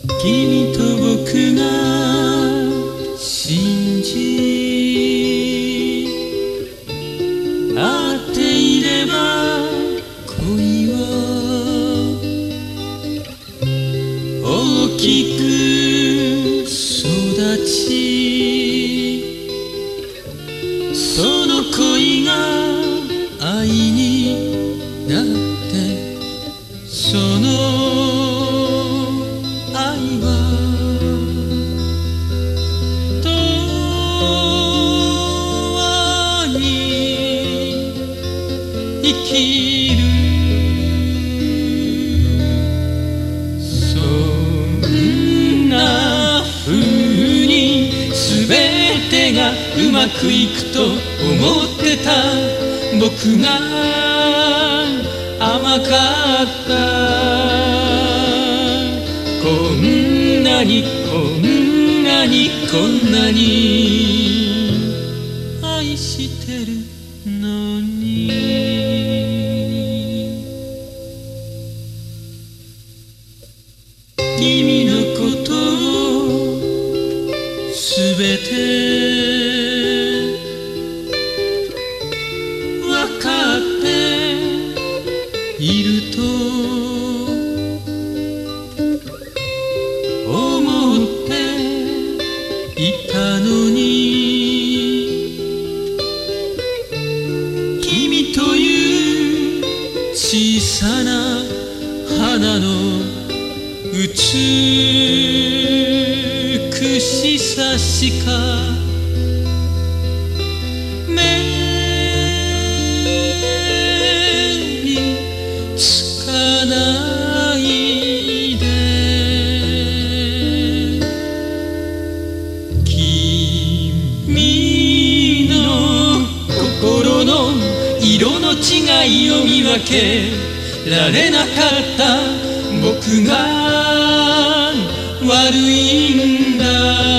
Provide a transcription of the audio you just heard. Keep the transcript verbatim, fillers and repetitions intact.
君と僕が信じ合っていれば恋は大きく育ち、その恋が愛になって、その愛は永遠に生きる。そんな風に全てがうまくいくと思ってた僕が甘かった。こんなにこんなにこんなに愛してるのに。君のことをすべてわかっていると思っていたのに、君という小さな花の美しさしか目につかないで、君の心の色の違いを見分けられなかった僕が悪いんだ。